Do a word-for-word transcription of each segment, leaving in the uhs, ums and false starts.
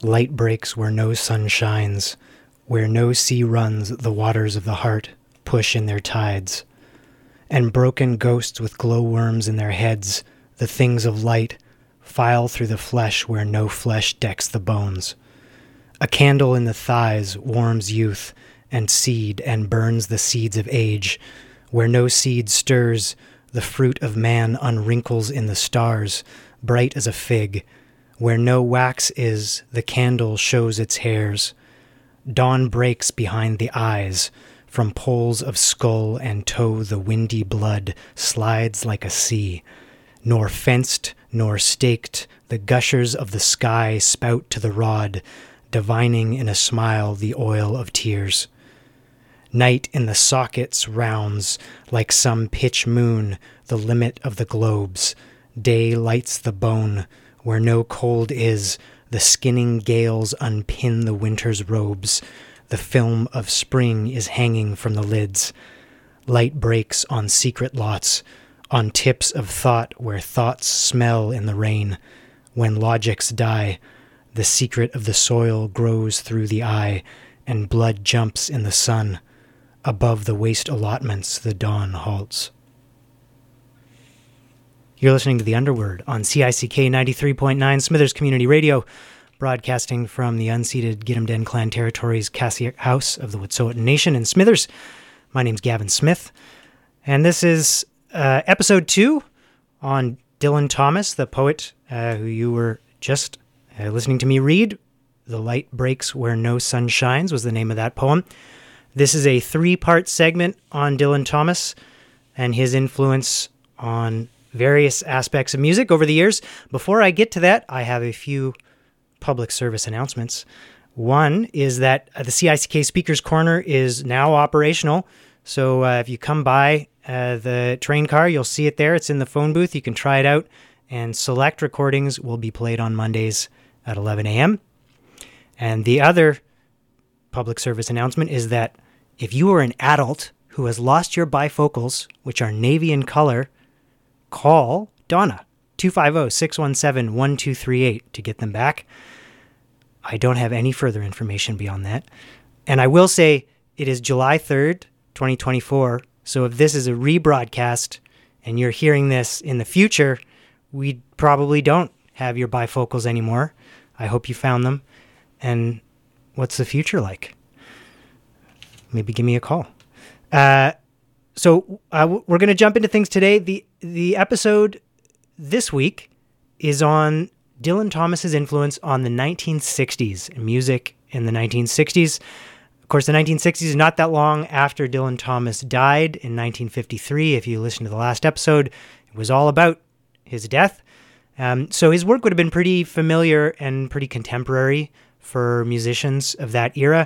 Light breaks where no sun shines, where no sea runs, the waters of the heart push in their tides. And broken ghosts with glowworms in their heads, the things of light, file through the flesh where no flesh decks the bones. A candle in the thighs warms youth and seed and burns the seeds of age, where no seed stirs, the fruit of man unwrinkles in the stars, bright as a fig. Where no wax is, the candle shows its hairs. Dawn breaks behind the eyes. From poles of skull and toe the windy blood slides like a sea. Nor fenced, nor staked, the gushers of the sky spout to the rod, divining in a smile the oil of tears. Night in the sockets rounds, like some pitch moon, the limit of the globes. Day lights the bone, where no cold is, the skinning gales unpin the winter's robes. The film of spring is hanging from the lids. Light breaks on secret lots, on tips of thought where thoughts smell in the rain. When logics die, the secret of the soil grows through the eye, and blood jumps in the sun. Above the waste allotments, the dawn halts. You're listening to The Underword on C I C K ninety-three point nine Smithers Community Radio, broadcasting from the unceded Gitumden Clan Territories Kassiak House of the Wet'suwet'en Nation in Smithers. My name's Gavin Smith, and this is uh, episode two on Dylan Thomas, the poet uh, who you were just uh, listening to me read. The Light Breaks Where No Sun Shines was the name of that poem. This is a three-part segment on Dylan Thomas and his influence on various aspects of music over the years. Before I get to that, I have a few public service announcements. One is that the C I C K Speakers Corner is now operational. So uh, if you come by uh, the train car, you'll see it there. It's in the phone booth. You can try it out. And select recordings will be played on Mondays at eleven a.m. And the other public service announcement is that if you are an adult who has lost your bifocals, which are navy in color, call Donna, two five zero, six one seven, one two three eight to get them back. I don't have any further information beyond that. And I will say it is July third, twenty twenty-four. So if this is a rebroadcast and you're hearing this in the future, we probably don't have your bifocals anymore. I hope you found them. And what's the future like? Maybe give me a call. Uh, so uh, we're going to jump into things today. The the episode this week is on Dylan Thomas's influence on the nineteen sixties, music in the nineteen sixties. Of course, the nineteen sixties is not that long after Dylan Thomas died in nineteen fifty-three. If you listen to the last episode, it was all about his death. Um, so his work would have been pretty familiar and pretty contemporary for musicians of that era.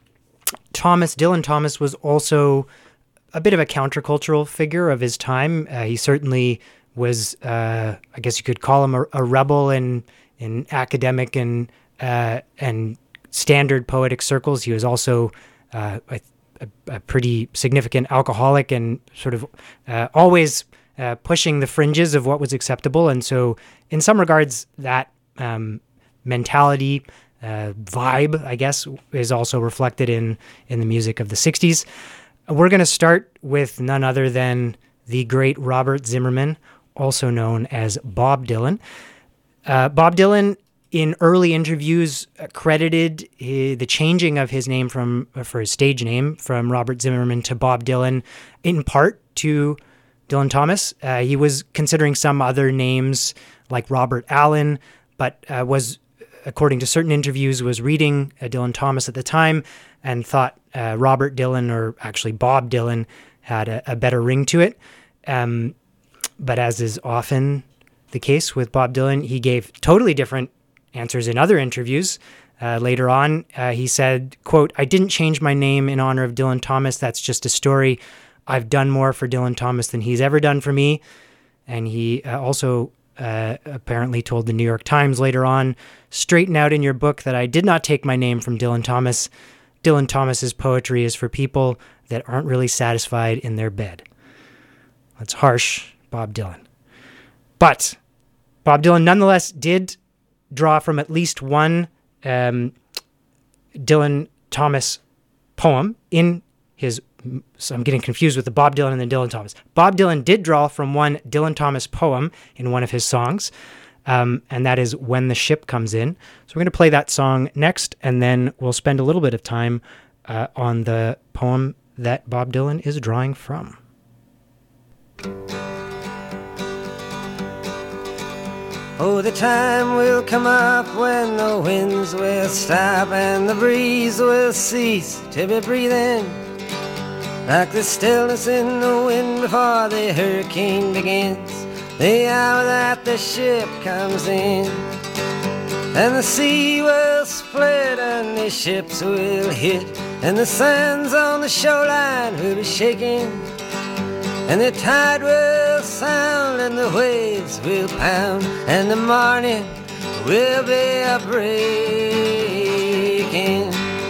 Thomas, Dylan Thomas, was also a bit of a countercultural figure of his time. Uh, he certainly was, uh, I guess you could call him a, a rebel in in academic and uh, and standard poetic circles. He was also uh, a, a pretty significant alcoholic and sort of uh, always uh, pushing the fringes of what was acceptable. And so in some regards, that um, mentality, uh, vibe, I guess, is also reflected in, in the music of the sixties. We're going to start with none other than the great Robert Zimmerman, also known as Bob Dylan. Uh, Bob Dylan, in early interviews, credited his, the changing of his name from for his stage name from Robert Zimmerman to Bob Dylan, in part to Dylan Thomas. Uh, he was considering some other names like Robert Allen, but uh, was, according to certain interviews, was reading uh, Dylan Thomas at the time and thought uh, Robert Dylan, or actually Bob Dylan, had a, a better ring to it. Um, but as is often the case with Bob Dylan, he gave totally different answers in other interviews. Uh, later on, uh, he said, quote, "I didn't change my name in honor of Dylan Thomas. That's just a story. I've done more for Dylan Thomas than he's ever done for me." And he uh, also uh, apparently told the New York Times later on, "Straighten out in your book that I did not take my name from Dylan Thomas. Dylan Thomas's poetry is for people that aren't really satisfied in their bed." That's harsh, Bob Dylan. But Bob Dylan nonetheless did draw from at least one um, Dylan Thomas poem in his, so I'm getting confused with the Bob Dylan and the Dylan Thomas. Bob Dylan did draw from one Dylan Thomas poem in one of his songs, um, and that is When the Ship Comes In. So we're going to play that song next, and then we'll spend a little bit of time uh, on the poem that Bob Dylan is drawing from. Oh, the time will come up when the winds will stop and the breeze will cease to be breathing, like the stillness in the wind before the hurricane begins, the hour that the ship comes in. And the sea will split and the ships will hit, and the sands on the shoreline will be shaking, and the tide will sound and the waves will pound, and the morning will be a breaking.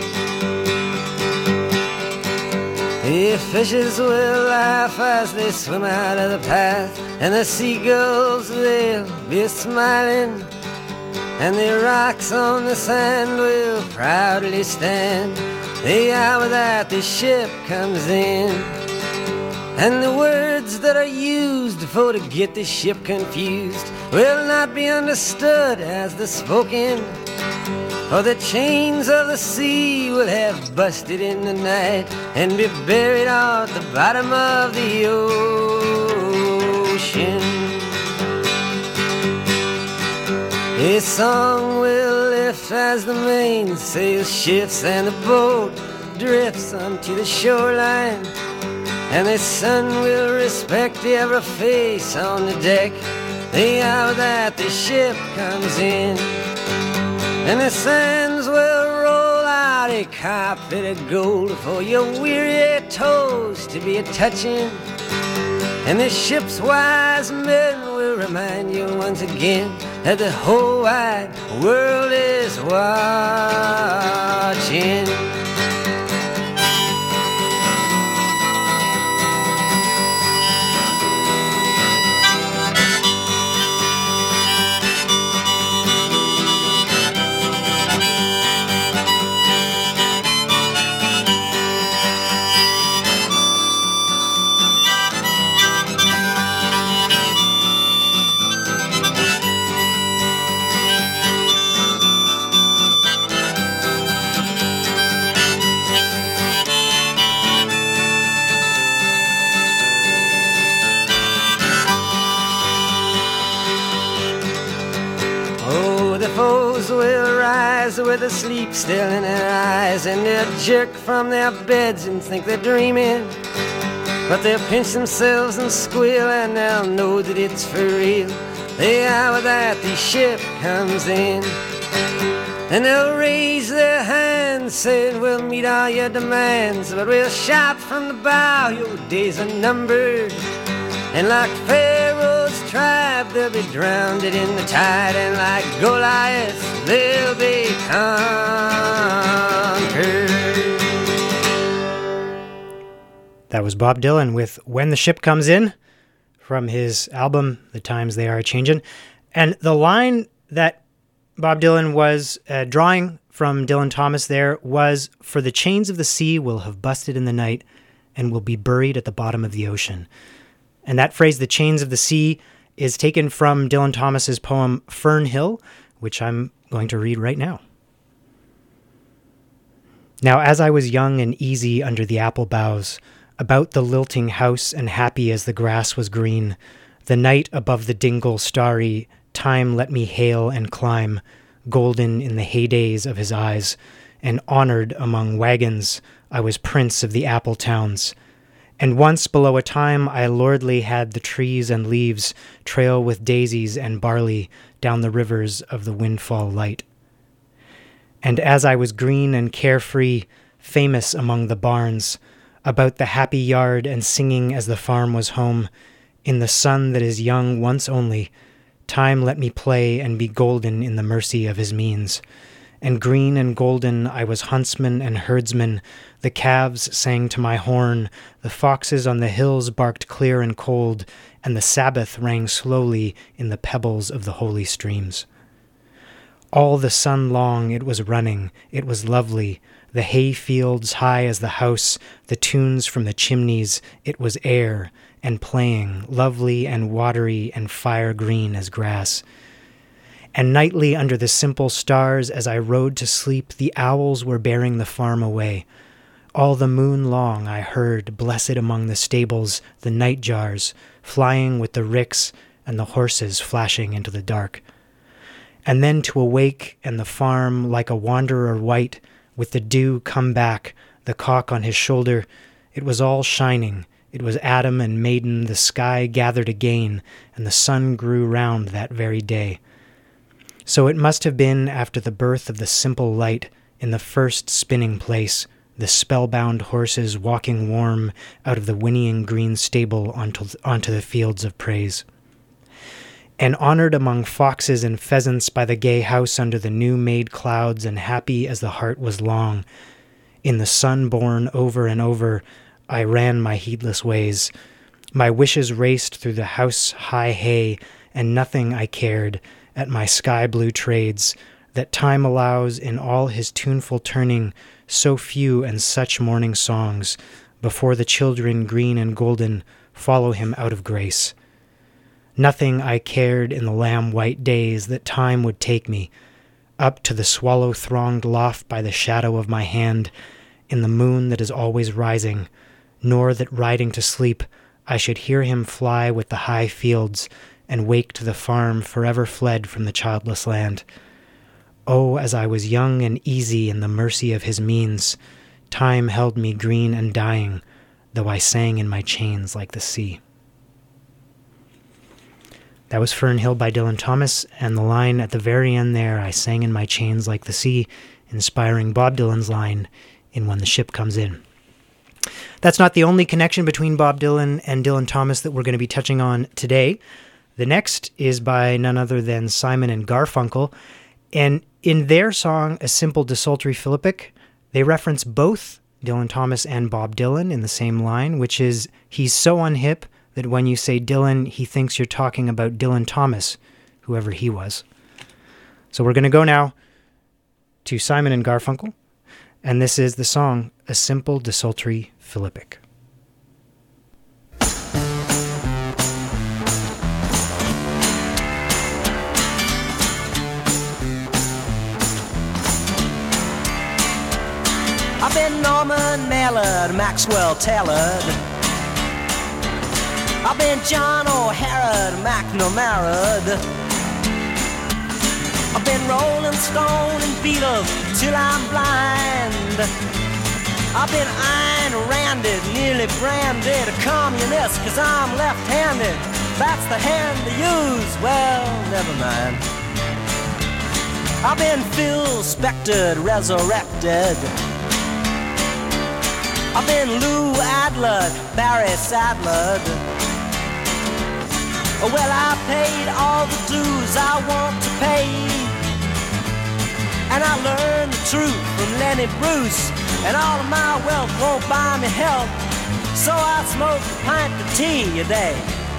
The fishes will laugh as they swim out of the path, and the seagulls they'll be smiling, and the rocks on the sand will proudly stand, the hour that the ship comes in. And the words that are used for to get the ship confused will not be understood as the spoken, for the chains of the sea will have busted in the night and be buried at the bottom of the ocean. A song will lift as the mainsail shifts and the boat drifts onto the shoreline, and the sun will respect every face on the deck, the hour that the ship comes in. And the sands will roll out a carpet of gold for your weary toes to be a-touching, and the ship's wise men will remind you once again that the whole wide world is watching. Foes will rise with a sleep still in their eyes, and they'll jerk from their beds and think they're dreaming, but they'll pinch themselves and squeal, and they'll know that it's for real, the hour that the ship comes in. And they'll raise their hands saying we'll meet all your demands, but we'll shout from the bow your days are numbered, and like Pharaoh's tribe they'll be drowned in the tide, and like Goliath they'll be conquered. That was Bob Dylan with When the Ship Comes In from his album The Times They Are A-Changin'. And the line that Bob Dylan was uh, drawing from Dylan Thomas there was, "For the chains of the sea will have busted in the night and will be buried at the bottom of the ocean." And that phrase, "the chains of the sea," is taken from Dylan Thomas's poem Fern Hill, which I'm going to read right now. "Now as I was young and easy under the apple boughs, about the lilting house and happy as the grass was green, the night above the dingle starry, time let me hail and climb, golden in the heydays of his eyes, and honored among wagons, I was prince of the apple towns. And once below a time I lordly had the trees and leaves trail with daisies and barley down the rivers of the windfall light. And as I was green and carefree, famous among the barns, about the happy yard and singing as the farm was home, in the sun that is young once only, time let me play and be golden in the mercy of his means. And green and golden I was huntsman and herdsman, the calves sang to my horn, the foxes on the hills barked clear and cold, and the Sabbath rang slowly in the pebbles of the holy streams. All the sun long it was running, it was lovely, the hay fields high as the house, the tunes from the chimneys, it was air, and playing, lovely and watery and fire green as grass. And nightly under the simple stars as I rode to sleep, the owls were bearing the farm away. All the moon long I heard, blessed among the stables, the night jars, flying with the ricks and the horses flashing into the dark. And then to awake and the farm like a wanderer white, with the dew come back, the cock on his shoulder, it was all shining. It was Adam and maiden, the sky gathered again, and the sun grew round that very day. So it must have been after the birth of the simple light, in the first spinning place, the spellbound horses walking warm out of the whinnying green stable onto, onto the fields of praise. And honored among foxes and pheasants by the gay house under the new-made clouds, and happy as the heart was long, in the sun born over and over, I ran my heedless ways. My wishes raced through the house-high hay, and nothing I cared, at my sky-blue trades, that time allows in all his tuneful turning, so few and such morning songs, before the children green and golden follow him out of grace. Nothing I cared in the lamb-white days that time would take me, up to the swallow-thronged loft by the shadow of my hand, in the moon that is always rising, nor that riding to sleep I should hear him fly with the high fields, and wake to the farm forever fled from the childless land. Oh, as I was young and easy in the mercy of his means, time held me green and dying, though I sang in my chains like the sea. That was Fern Hill by Dylan Thomas, and the line at the very end there, I sang in my chains like the sea, inspiring Bob Dylan's line in When the Ship Comes In. That's not the only connection between Bob Dylan and Dylan Thomas that we're going to be touching on today. The next is by none other than Simon and Garfunkel, and in their song, A Simple Desultory Philippic, they reference both Dylan Thomas and Bob Dylan in the same line, which is, he's so unhip that when you say Dylan, he thinks you're talking about Dylan Thomas, whoever he was. So we're going to go now to Simon and Garfunkel, and this is the song, A Simple Desultory Philippic. I've been Norman Mallard, Maxwell Tallard. I've been John O'Hara, McNamara. I've been Rolling Stone and Beatles till I'm blind. I've been Ayn Randed, nearly branded a communist, cause I'm left-handed. That's the hand to use, well, never mind. I've been Phil Spector, resurrected. I've been Lou Adler, Barry Sadler. Well, I paid all the dues I want to pay, and I learned the truth from Lenny Bruce, and all of my wealth won't buy me health, so I smoke a pint of tea a day.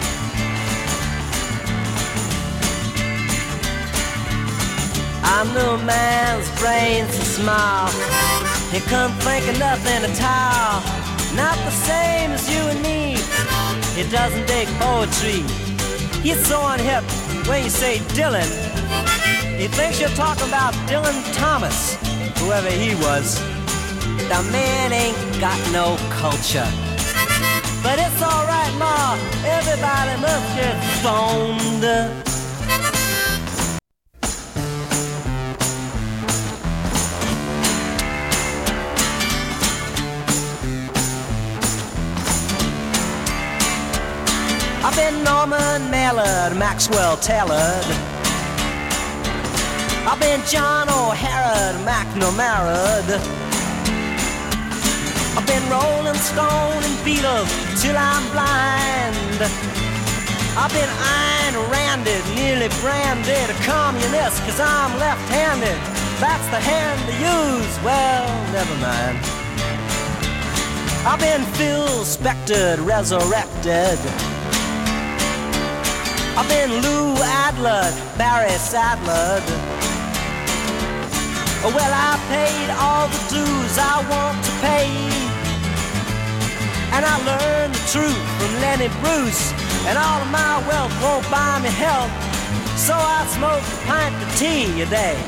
I'm no man's brains and smile. He couldn't think of nothing at all. Not the same as you and me. He doesn't dig poetry. He's so unhip when you say Dylan. He thinks you're talking about Dylan Thomas, whoever he was. The man ain't got no culture. But it's alright, Ma. Everybody must get phoned. I've been Norman Mallard, Maxwell Tallard. I've been John O'Hara, McNamara. I've been Rolling Stone and Beatles till I'm blind. I've been Ayn Randed, nearly branded a communist, cause I'm left-handed. That's the hand to use, well, never mind. I've been Phil Spector, resurrected. I've been Lou Adler, Barry Sadler. Well, I paid all the dues I want to pay, and I learned the truth from Lenny Bruce, and all of my wealth won't buy me health, so I smoke a pint of tea a day.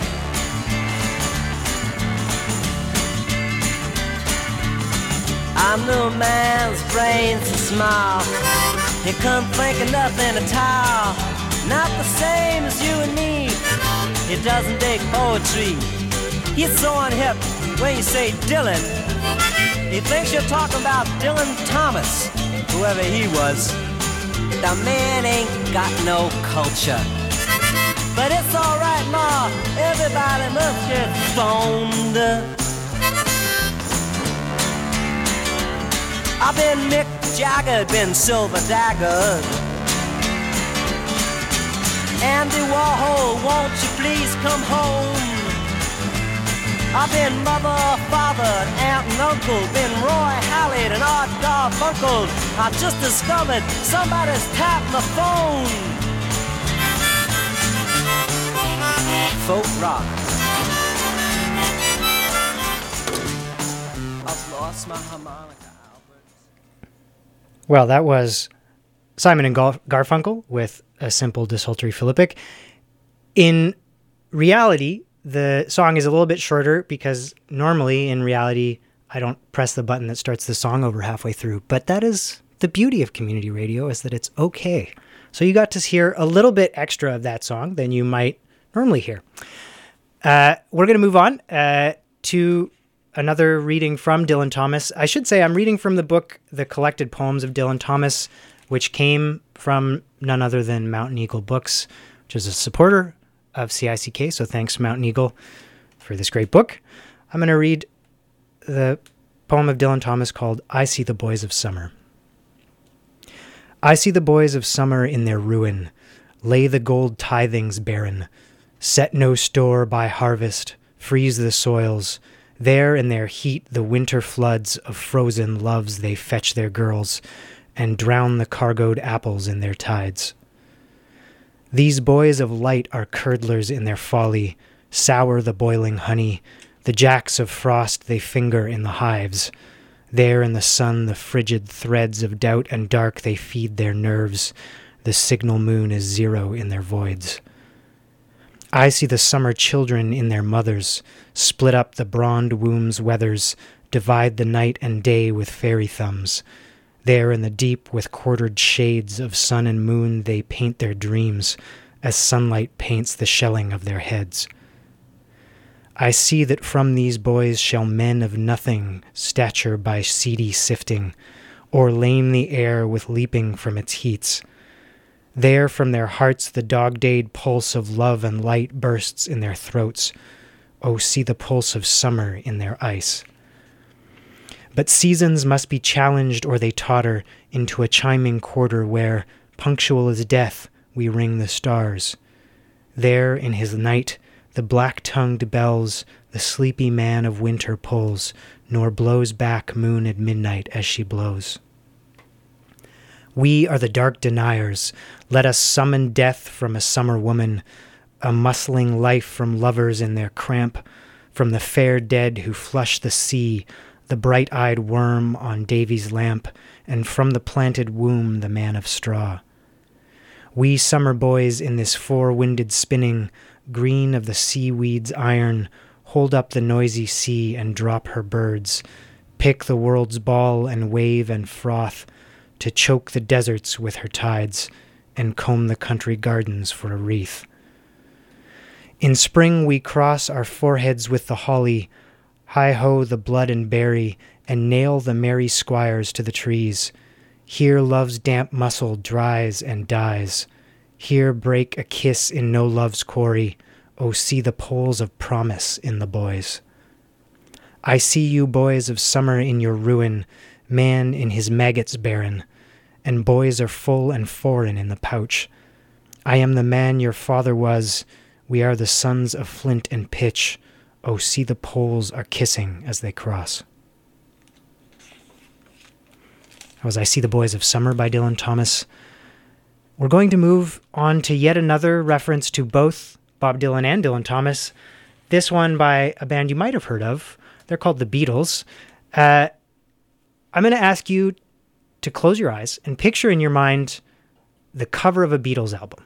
I'm no man's brains and smile. He couldn't think of nothing at all. Not the same as you and me. He doesn't dig poetry. He's so unhip when you say Dylan. He thinks you're talking about Dylan Thomas, whoever he was. The man ain't got no culture. But it's alright, Ma. Everybody must get stoned. I've been Mick Jagger, been Silver Dagger. Andy Warhol, won't you please come home? I've been mother, father, aunt and uncle, been Roy Hallett and Art Garfunkel. I just discovered somebody's tapped my phone. Folk rock. I've lost my harmonica. Well, that was Simon and Gar- Garfunkel with A Simple Desultory Philippic. In reality, the song is a little bit shorter because normally in reality, I don't press the button that starts the song over halfway through. But that is the beauty of community radio, is that it's okay. So you got to hear a little bit extra of that song than you might normally hear. Uh, we're going to move on uh, to another reading from Dylan Thomas. I should say I'm reading from the book, The Collected Poems of Dylan Thomas, which came from none other than Mountain Eagle Books, which is a supporter of C I C K. So thanks, Mountain Eagle, for this great book. I'm going to read the poem of Dylan Thomas called I See the Boys of Summer. I see the boys of summer in their ruin, lay the gold tithings barren, set no store by harvest, freeze the soils. There in their heat the winter floods of frozen loves they fetch their girls, and drown the cargoed apples in their tides. These boys of light are curdlers in their folly, sour the boiling honey, the jacks of frost they finger in the hives. There in the sun the frigid threads of doubt and dark they feed their nerves, the signal moon is zero in their voids. I see the summer children in their mothers, split up the brawned womb's weathers, divide the night and day with fairy thumbs. There in the deep with quartered shades of sun and moon they paint their dreams, as sunlight paints the shelling of their heads. I see that from these boys shall men of nothing stature by seedy sifting, or lame the air with leaping from its heats. There from their hearts the dog-dayed pulse of love and light bursts in their throats. Oh, see the pulse of summer in their ice. But seasons must be challenged or they totter into a chiming quarter where, punctual as death, we ring the stars. There in his night the black-tongued bells the sleepy man of winter pulls, nor blows back moon at midnight as she blows. We are the dark deniers. Let us summon death from a summer woman, a muscling life from lovers in their cramp, from the fair dead who flush the sea, the bright-eyed worm on Davy's lamp, and from the planted womb the man of straw. We summer boys in this four-winded spinning, green of the seaweed's iron, hold up the noisy sea and drop her birds, pick the world's ball and wave and froth, to choke the deserts with her tides, and comb the country gardens for a wreath. In spring we cross our foreheads with the holly, hi-ho the blood and berry, and nail the merry squires to the trees. Here love's damp muscle dries and dies. Here break a kiss in no love's quarry. Oh, see the poles of promise in the boys. I see you boys of summer in your ruin, man in his maggots barren, and boys are full and foreign in the pouch. I am the man your father was, we are the sons of flint and pitch. Oh, see the poles are kissing as they cross. That was I See the Boys of Summer by Dylan Thomas. We're going to move on to yet another reference to both Bob Dylan and Dylan Thomas. This one by a band you might have heard of. They're called The Beatles. Uh, I'm going to ask you to close your eyes and picture in your mind the cover of a Beatles album.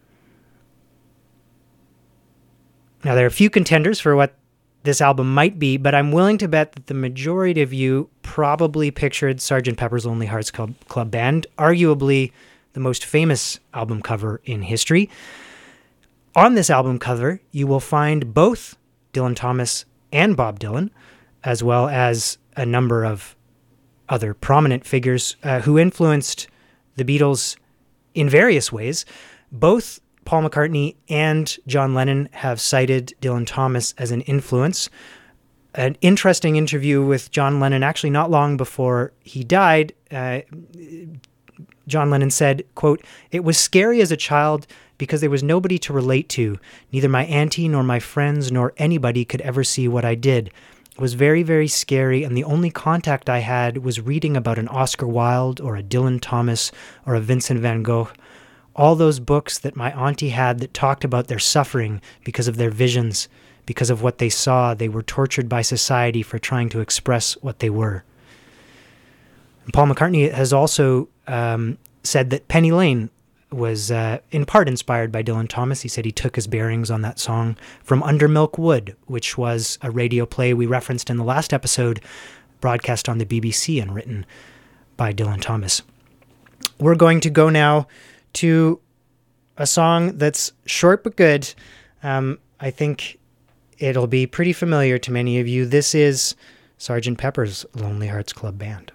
Now, there are a few contenders for what this album might be, but I'm willing to bet that the majority of you probably pictured Sergeant Pepper's Lonely Hearts Club, Club Band, arguably the most famous album cover in history. On this album cover, you will find both Dylan Thomas and Bob Dylan, as well as a number of other prominent figures uh, who influenced the Beatles in various ways. Both Paul McCartney and John Lennon have cited Dylan Thomas as an influence. An interesting interview with John Lennon, actually not long before he died, uh, John Lennon said, quote, "It was scary as a child because there was nobody to relate to. Neither my auntie nor my friends nor anybody could ever see what I did. It was very, very scary, and the only contact I had was reading about an Oscar Wilde or a Dylan Thomas or a Vincent van Gogh. All those books that my auntie had that talked about their suffering because of their visions, because of what they saw. They were tortured by society for trying to express what they were." And Paul McCartney has also um, said that Penny Lane was uh, in part inspired by Dylan Thomas. He said he took his bearings on that song from Under Milk Wood, which was a radio play we referenced in the last episode, broadcast on the B B C and written by Dylan Thomas. We're going to go now to a song that's short but good. Um, I think it'll be pretty familiar to many of you. This is Sergeant Pepper's Lonely Hearts Club Band.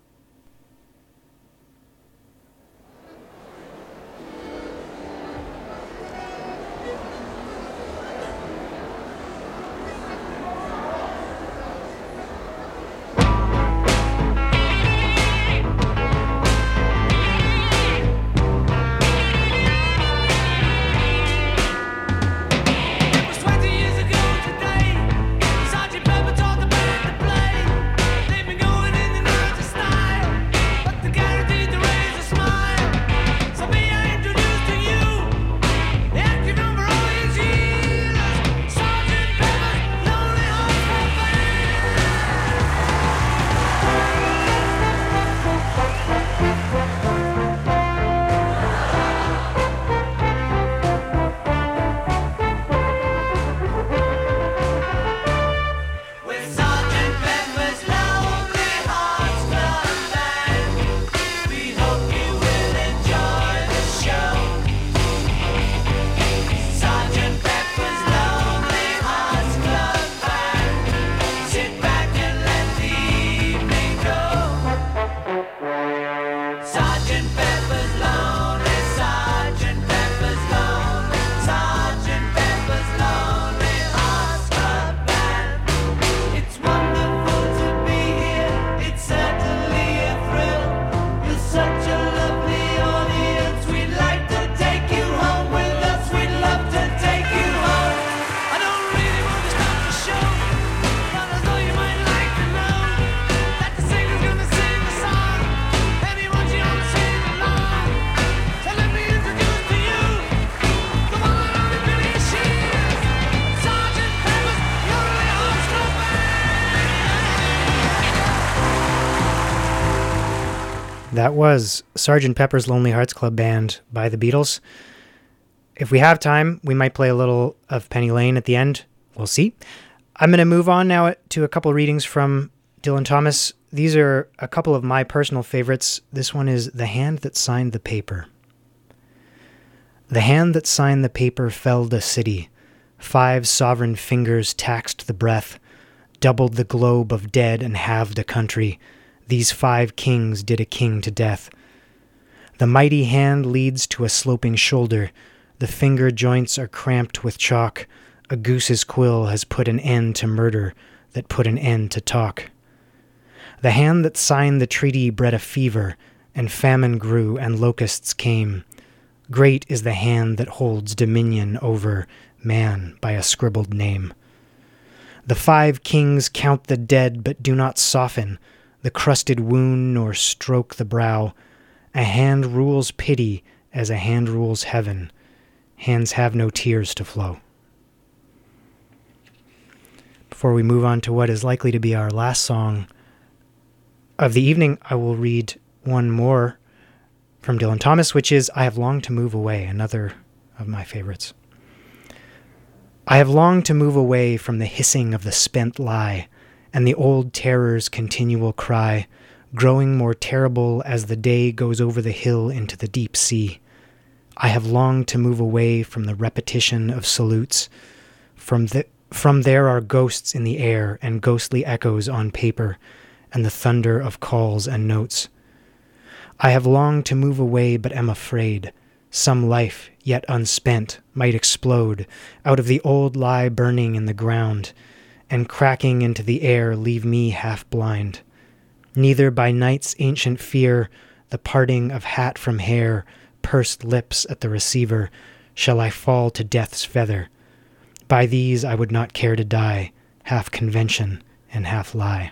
That was Sergeant Pepper's Lonely Hearts Club Band by the Beatles. If we have time, we might play a little of Penny Lane at the end. We'll see. I'm going to move on now to a couple readings from Dylan Thomas. These are a couple of my personal favorites. This one is The Hand That Signed the Paper. The hand that signed the paper felled a city. Five sovereign fingers taxed the breath, doubled the globe of dead and halved a country. These five kings did a king to death. The mighty hand leads to a sloping shoulder. The finger joints are cramped with chalk. A goose's quill has put an end to murder that put an end to talk. The hand that signed the treaty bred a fever, and famine grew and locusts came. Great is the hand that holds dominion over man by a scribbled name. The five kings count the dead but do not soften the crusted wound nor stroke the brow. A hand rules pity as a hand rules heaven. Hands have no tears to flow. before we move on to what is likely to be our last song of the evening, I will read one more from Dylan Thomas, which is I Have Longed to Move Away, another of my favorites. I have longed to move away from the hissing of the spent lie and the old terror's continual cry, growing more terrible as the day goes over the hill into the deep sea. I have longed to move away from the repetition of salutes. From the from there are ghosts in the air and ghostly echoes on paper, and the thunder of calls and notes. I have longed to move away, but am afraid. Some life, yet unspent, might explode out of the old lie burning in the ground, and cracking into the air leave me half blind. Neither by night's ancient fear, the parting of hat from hair, pursed lips at the receiver, shall I fall to death's feather. By these I would not care to die, half convention and half lie.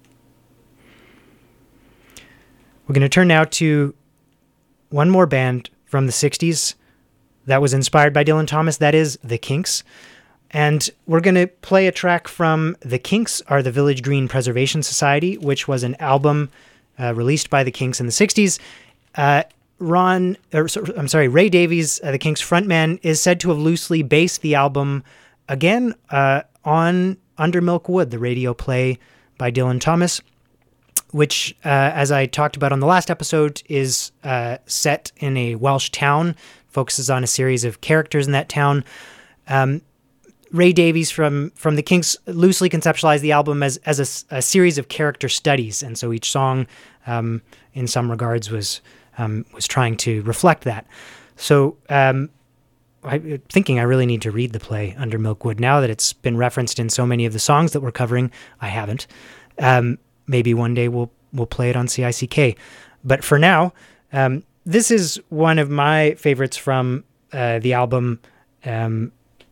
We're going to turn now to one more band from the sixties that was inspired by Dylan Thomas, that is The Kinks. And we're going to play a track from The Kinks Are the Village Green Preservation Society, which was an album uh, released by The Kinks in the sixties. Uh, Ron, or, I'm sorry, Ray Davies, uh, The Kinks frontman, is said to have loosely based the album again uh, on Under Milk Wood, the radio play by Dylan Thomas, which, uh, as I talked about on the last episode, is uh, set in a Welsh town, focuses on a series of characters in that town. Um, Ray Davies from from the Kinks loosely conceptualized the album as as a, a series of character studies, and so each song, um, in some regards, was um, was trying to reflect that. So, um, I, thinking I really need to read the play Under Milk Wood now that it's been referenced in so many of the songs that we're covering. I haven't. Um, maybe one day we'll we'll play it on C I C K, but for now, um, this is one of my favorites from uh, the album. Um,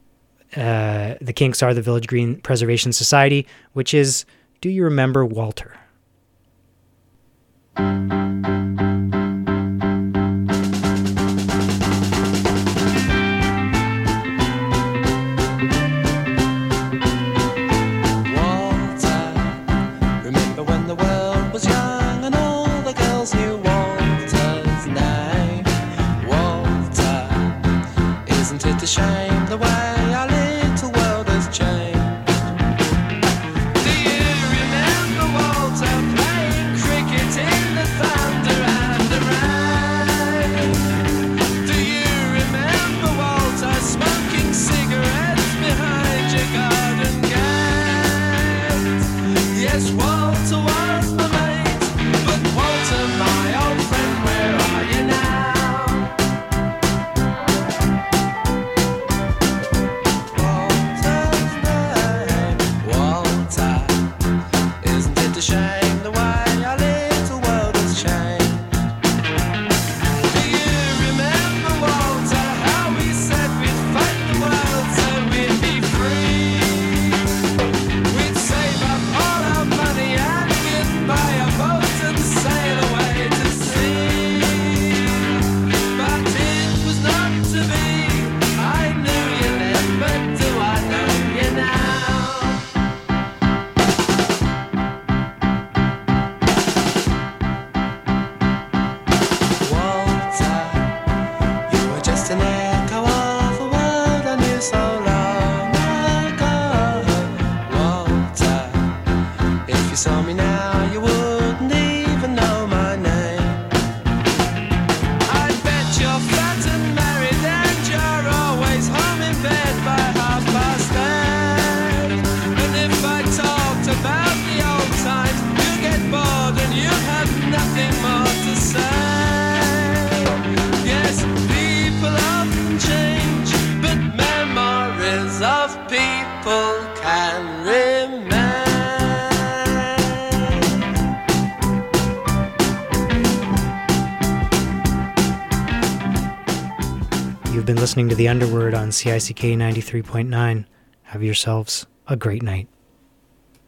Uh, the Kinks Are the Village Green Preservation Society, which is Do You Remember Walter? You've been listening to The Underword on C I C K ninety-three point nine. Have yourselves a great night.